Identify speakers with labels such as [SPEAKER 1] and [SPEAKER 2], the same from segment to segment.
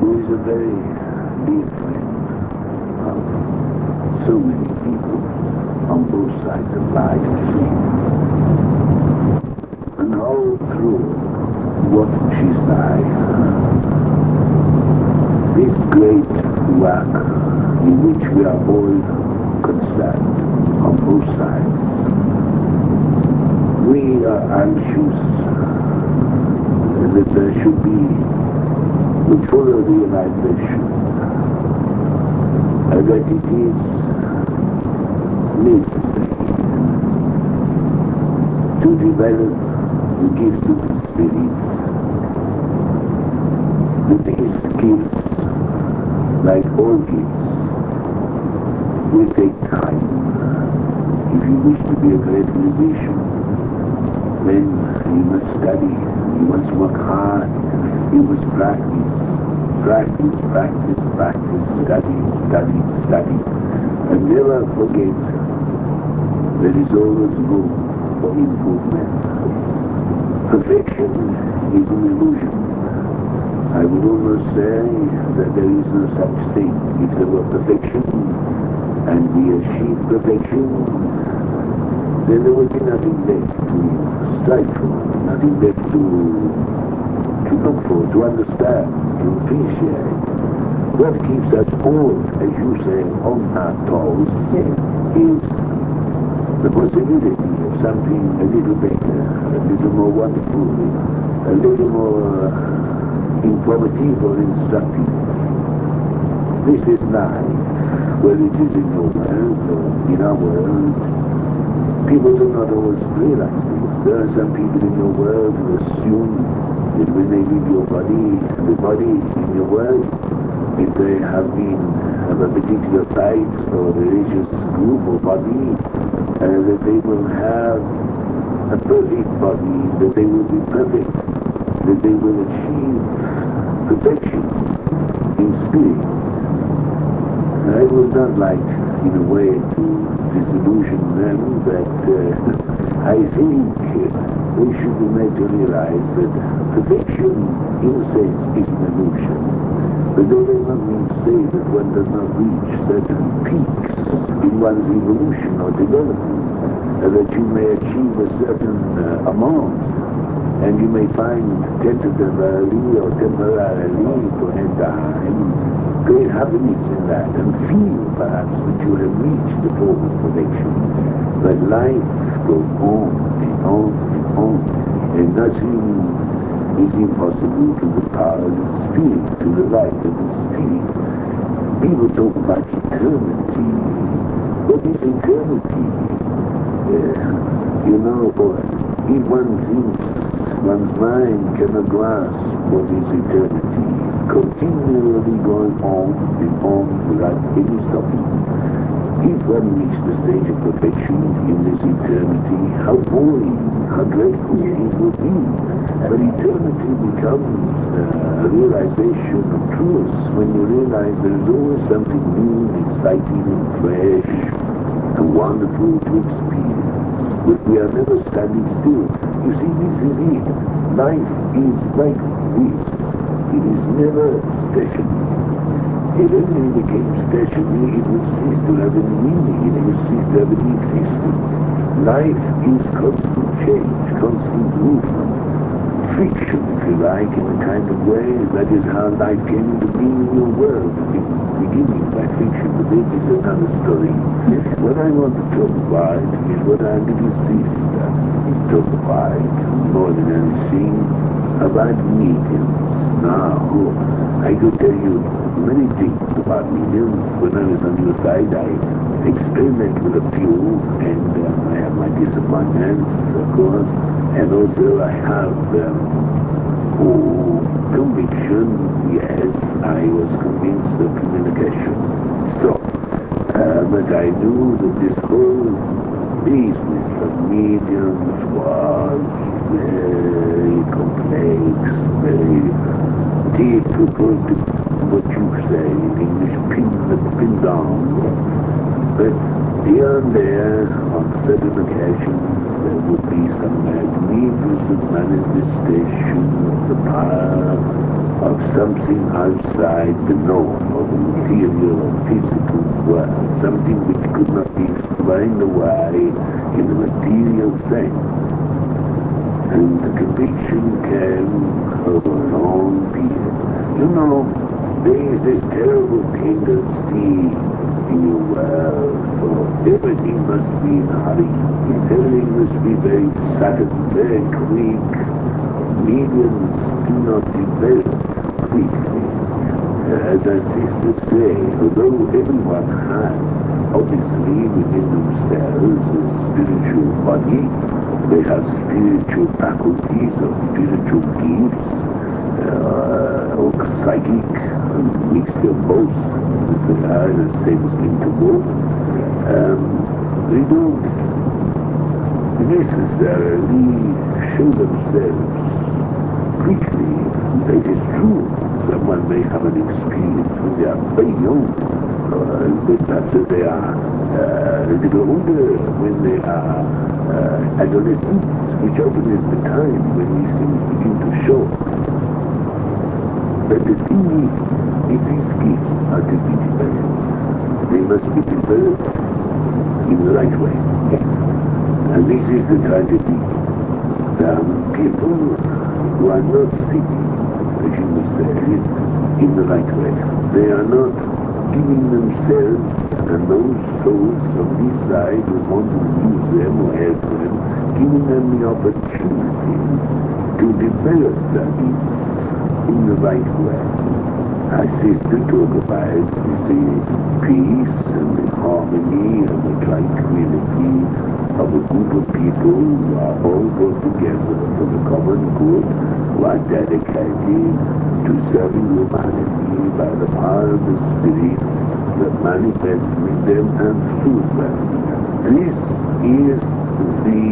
[SPEAKER 1] who is a very dear friend of so many people on both sides of life, and all through what she's like, this great work in which we are all concerned on both sides. We are anxious that there should be the fuller realization that it is necessary to develop the gifts of the Spirit. That these gifts, like all gifts, will take time. If you wish to be a great musician, then you must study, you must work hard, you must practice, study, and never forget there is always room for improvement. Perfection is an illusion. I would almost say that there is no such thing. If there were perfection, and we achieve perfection, then there would be nothing left to strive for, nothing left to look for, to understand, to appreciate. What keeps us all, as you say, on our toes is the possibility of something a little better, a little more wonderful, a little more informative or instructive. This is life, whether it is in your world or in our world. People do not always realize this. There are some people in your world who assume that when they leave your body, the body in your world, if they have been of a particular faith or religious group or body, that they will have a perfect body, that they will be perfect, that they will achieve perfection in spirit. I would not like, in a way, to disillusion them, but I think we should be made to realize that perfection, in a sense, is an illusion. But that does not mean to say that one does not reach certain peaks in one's evolution or development, that you may achieve a certain amount, and you may find tentatively or temporarily for a time great happiness in that, and feel perhaps that you have reached the form of perfection. But life goes on and on and on, and nothing is impossible to the power of the Spirit, to the light of the Spirit. People talk about eternity. What is eternity? You know, if one thinks, one's mind cannot grasp what is eternity, continually going on and on without any stopping. If one reaches the stage of perfection in this eternity, how boring, how dreadful it would be. But eternity becomes a realization of truth when you realize there is always something new, exciting and fresh and wonderful to experience. But we are never standing still. You see, this is it. Life is like this. It is never stationary. If everything became stationary, it would cease to have any meaning, it would cease to have any existence. Life is constant change, constant movement, friction, if you like, in a kind of way. That is how life came into being in your world, beginning by friction. But this is another story. What I want to talk about is what our little sister is talking about, more than anything, about mediums. Now, I could tell you many things about mediums. When I was on your side, I experiment with a few, and I have my disappointments, of course, and also I have conviction. Yes, I was convinced of communication. So, but I knew that this whole business of mediums was very complex, very difficult to, what you say in English, pin down. But here and there, on certain occasions, there would be some magnificent manifestation of the power of something outside the norm of the material or physical world, something which could not be explained away in the material sense. And the conviction came over a long period. You know, there is this terrible tendency in your world for everything must be in a hurry. Everything must be very sudden, very quick. Mediums do not develop quickly. As our sisters say, although everyone has, obviously, within themselves a spiritual body, they have spiritual faculties or spiritual gifts, or psychic, a mixture of both, as they are in a sense interval. They don't necessarily show themselves quickly. It is true, someone may have an experience when they are very young, but perhaps they are a little older, when they are adolescents, which often is the time when these things begin to show. But the thing is, if these gifts are to be developed, they must be developed in the right way. And this is the tragedy. People who are not seeking, as you must say, in the right way. They are not giving themselves and those souls from this side who want to use them or help them, giving them the opportunity to develop that in the right way. Our sister talk about the peace and the harmony and the tranquility of a group of people who are all brought together for the common good, who are dedicated to serving humanity by the power of the Spirit that manifests with them and through them. This is the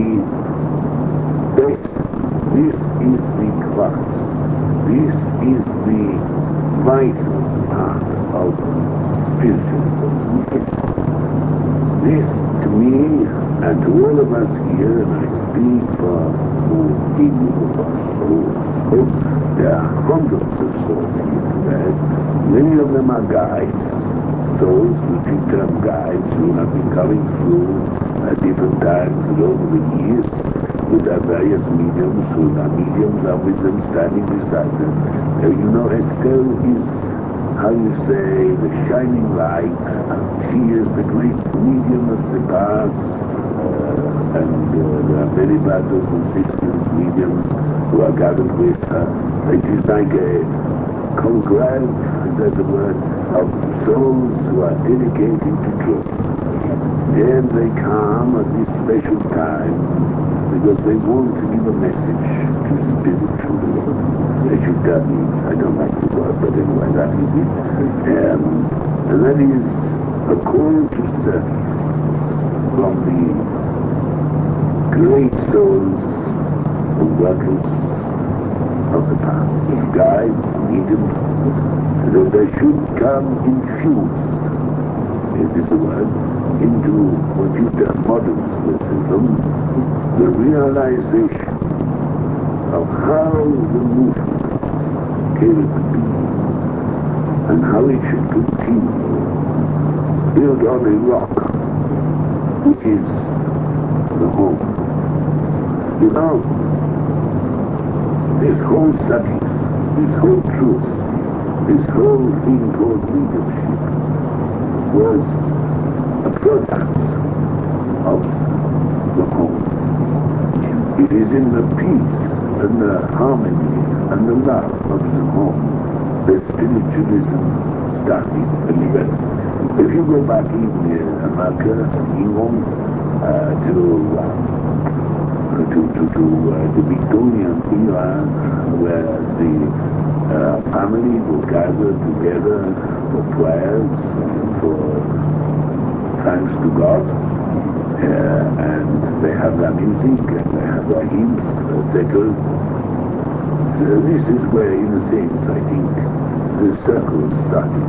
[SPEAKER 1] best, this is the class, this is the vital part of spiritualism. This, to me, and to all of us here, and I speak for many of us who there are hundreds of souls here today. Many of them are guides, souls which we term guides, who have been coming through at different times and over the years with our various mediums, who our mediums are with them, standing beside them. You know, Estelle is, how you say, the shining light. She is the great medium of the past. And there are many brothers and sisters, mediums, who are gathered with her. It is like a congregation, is that the word, of souls who are dedicated to truth. Then they come at this special time because they want to give a message to spiritualism. They should tell me, I don't like the word, but anyway, that is it. And that is a call to service from the great souls and workers of the past, guides, mediums, that they should come infused, it is the word, into what you term modern spiritism, the realization of how the movement came to be and how it should continue, built on a rock, which is the home. You know, this whole subject, this whole truth, this whole thing called leadership was a product of the home. It is in the peace and the harmony and the love of the home that spiritualism started and developed. If you go back in America, England, to the Victorian era, where the family will gather together for prayers and for thanks to God, and they have their music and they have their hymns, etc. This is where, in a sense, I think, the circle started.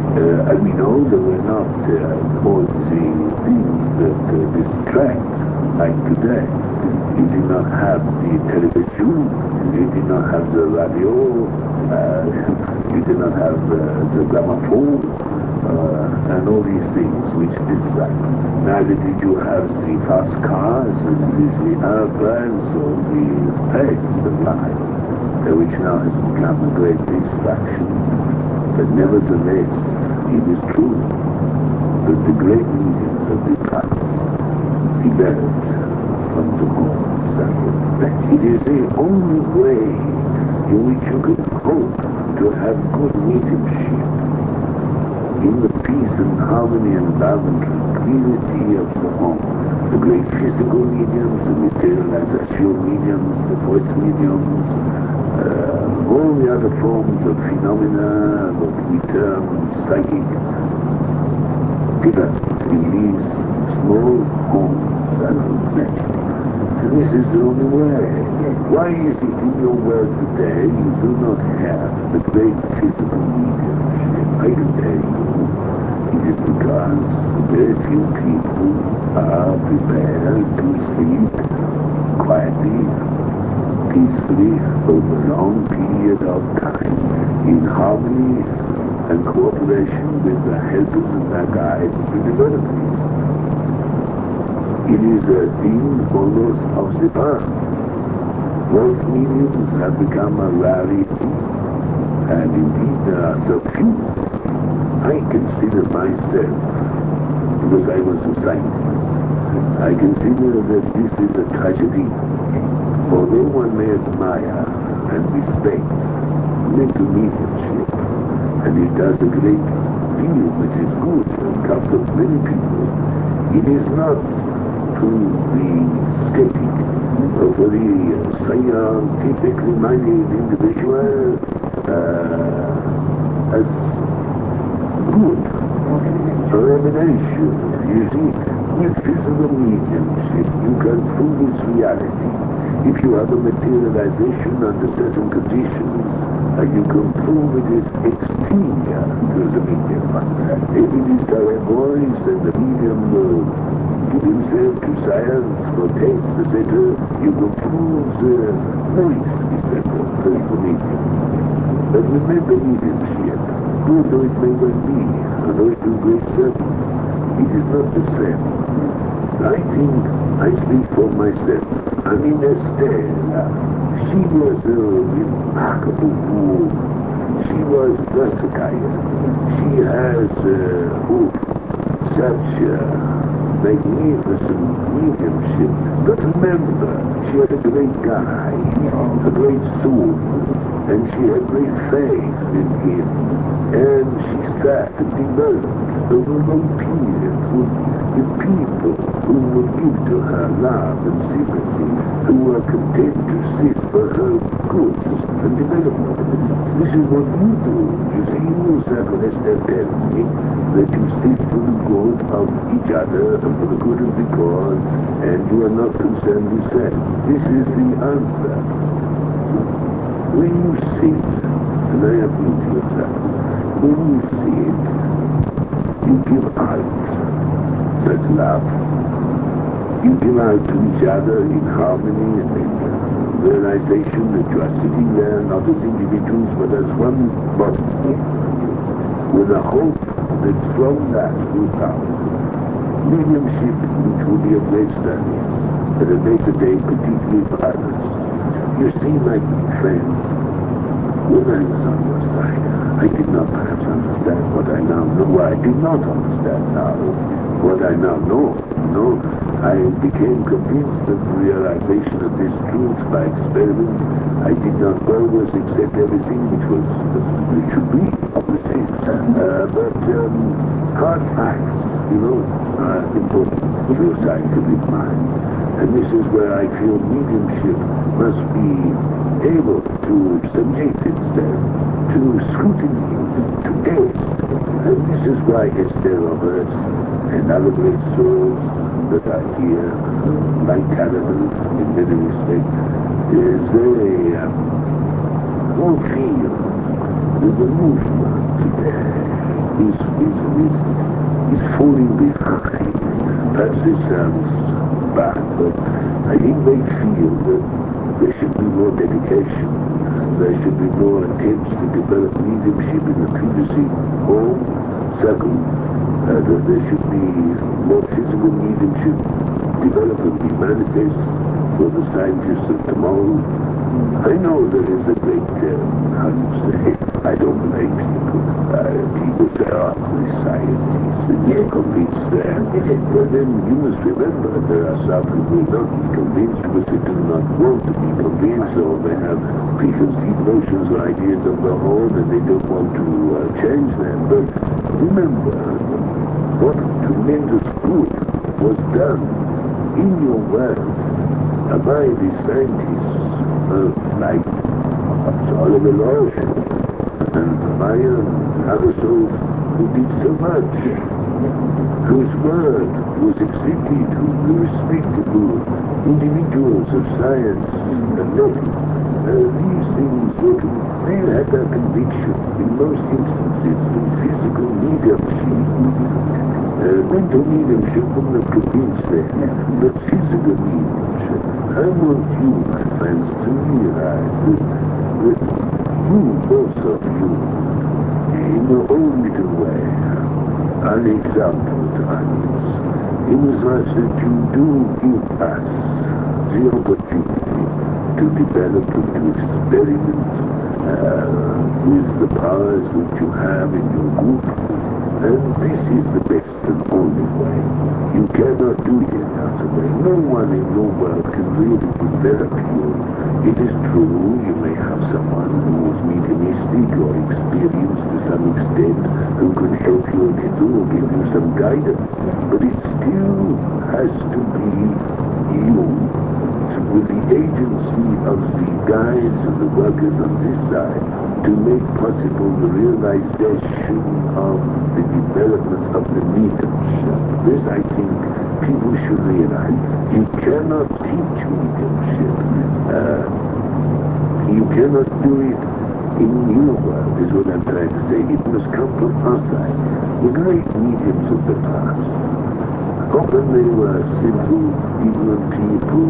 [SPEAKER 1] And we know there were not all the things that distract like today. You did not have the television, you did not have the radio, you did not have the gramophone, and all these things which distract. Neither did you have the fast cars and the airplanes or the pace of life, which now has become a great distraction. But nevertheless, it is true that the great mediums of the past developed from the home. It is the only way in which you can hope to have good mediumship in the peace and harmony and love and tranquility of the home. The great physical mediums, the materialization mediums, the voice mediums, all the other forms of phenomena that we term psychic, developed in these small homes and magic. And this is the only way. Why is it in your world today you do not have the great physical mediumship? I can tell you, it is because very few people are prepared to sleep quietly, peacefully, over a long period of time, in harmony and cooperation with the helpers and their guides to develop these. It is a thing almost of the past. Most mediums have become a rarity, and indeed there are so few. I consider myself, because I was a scientist, I consider that this is a tragedy. Although one may admire and respect mental mediumship, and it does a great deal which is good and comforts many people, it is not to the skeptic or for the scientifically minded individual as good or evidential. You see, with physical mediumship, you can prove its reality. If you have a materialization under certain conditions, you can prove it is exterior to the medium. If it is clairvoyance, then the medium will give himself to science for taste, etc. You can prove the voice is better to the medium. But remember mediumship, good though it may well be, and though it do great service, it is not the same. I think I speak for myself. I mean, Estelle, she was a remarkable woman. She was versatile. She has such magnificent mediumship. But remember, she had a great guy, a great soul, and she had great faith in him. And she sat and developed over a long period with people who would give to her love and sympathy, who were content to sit for her good and development. This is what you do. You see, you Circle Esther tells me that you sit for the good of each other and for the good of the cause, and you are not concerned with self. This is the answer. When you sit, and I have been to yourself, when you sit, you give out such love. You give out to each other in harmony and in realization that you are sitting there not as individuals but as one body, with a hope that from that will come mediumship, which will be of great service at a later day, particularly for others. You see, my friends, when I was on your side, I did not perhaps understand what I now know. Well, I did not understand now what I now know. No, I became convinced of the realization of this truth by experiment. I did not always accept everything which was as it should be, obviously. But hard facts, are important to a scientific mind. And this is where I feel mediumship must be able to subject itself to scrutiny, to taste. And this is why Esther Roberts and other great souls that are here, like Callaghan in many respects, they all feel that the movement today is falling behind. Perhaps this sounds path, but I think they feel that there should be more dedication. There should be more attempts to develop leadership in the privacy home. Second, that there should be more physical leadership develop and be manifest for the scientists of tomorrow. I know there is a great, how do you say, I don't blame people. People say, oh, the scientists, and you're convinced there. But then you must remember there are some who will not be convinced because they do not want to be convinced, or they have preconceived notions or ideas of their own and they don't want to change them. But remember, what tremendous good was done in your world by the scientists like Oliver Lodge and Mayan and other souls who did so much, whose word was accepted, who were respectable individuals of science and learning. These things, they had a conviction in most instances in physical mediumship. Mental mediumship wouldn't have convinced them, but physical mediumship. I want you, my friends, to realize that you, both of you, in your own little way, are an example to others. Inasmuch that you do give us the opportunity to develop and to experiment with the powers which you have in your group. And this is the best and only way. You cannot do it any other way. No one in your world can really develop you. It is true, you may have someone who is mediumistic or experienced to some extent who can help you a little or give you some guidance. But it still has to be you, with the agency of the guides and the workers on this side, to make possible the realization of the development of the mediumship. This, I think, people should realize. You cannot teach mediumship. You cannot do it in your world, is what I'm trying to say. It must come from outside. The great mediums of the past, often they were simple, ignorant people,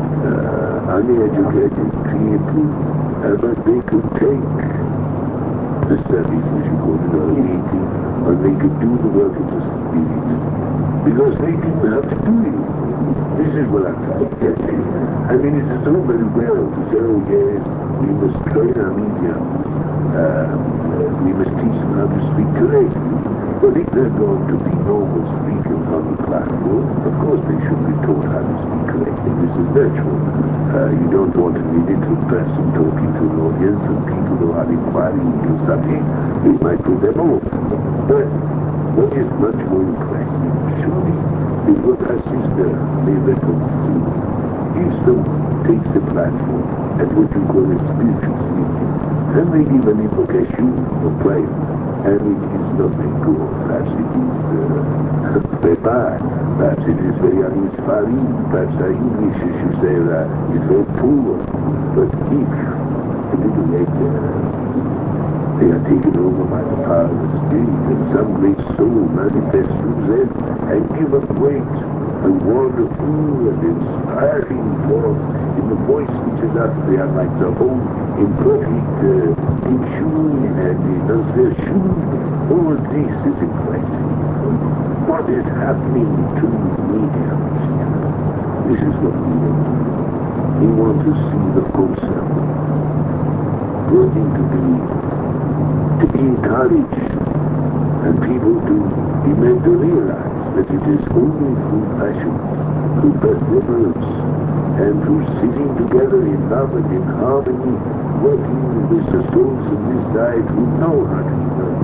[SPEAKER 1] uneducated people, but they could take the service, as you call it, or a meeting, and they could do the work of the spirit, because they didn't have to do it. This is what I'm trying to get to. I mean, it is all very well to say, oh yes, we must train our mediums, we must teach them how to speak correctly. But if they're going to be normal speakers on the platform, of course they should be taught how to speak correctly. This is natural. You don't want an illiterate person talking to an audience and people who are inquiring into something. It might put them off. But what is much more impressive, surely, is what our sister Mabel do. If someone takes the platform at what you call a spiritual meeting, and they give an invocation or prayer, and it is not very good. Perhaps it is very bad. Perhaps it is very uninspiring. Perhaps our English, as you say, is very poor. But if, a little later, they are taken over by the power of the Spirit, and some great soul manifests through them, and give a great and wonderful and inspiring forth in the voice which is us, they are like the whole in perfect in tune and enunciation. All this is impressive. What is happening to mediums? This is what we want. We want to see the concept brought into being, to be encouraged, and people to be made to realize that it is only through passion, through perseverance, and through sitting together in love and in harmony, working with the souls of this side who know how to learn.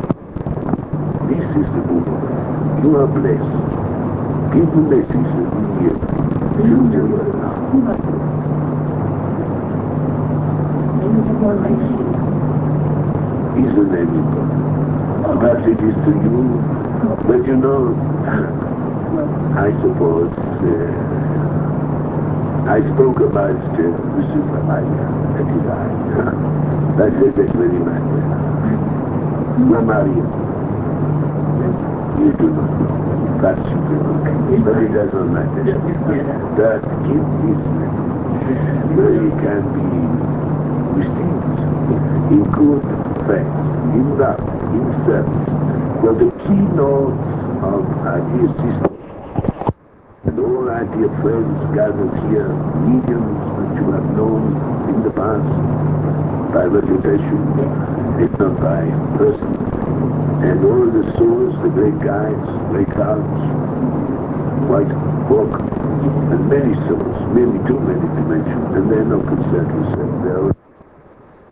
[SPEAKER 1] This is the movement. You are blessed. Give the message that we hear. Choose your word. Isn't anybody? Perhaps it is to you, but you know, I suppose, I spoke about Lucifer Maria, that is I. I said that very much. Maria, you do not know. That's supreme. But it doesn't matter. That gift is very can be received in good faith, in love, in service. Well, the keynote of our dear sister and all our dear friends gathered here, mediums that you have known in the past, by reputation, if not by person, and all the souls, the great guides, great clouds, white book, and many souls, maybe too many to mention, and they're not concerned with themselves.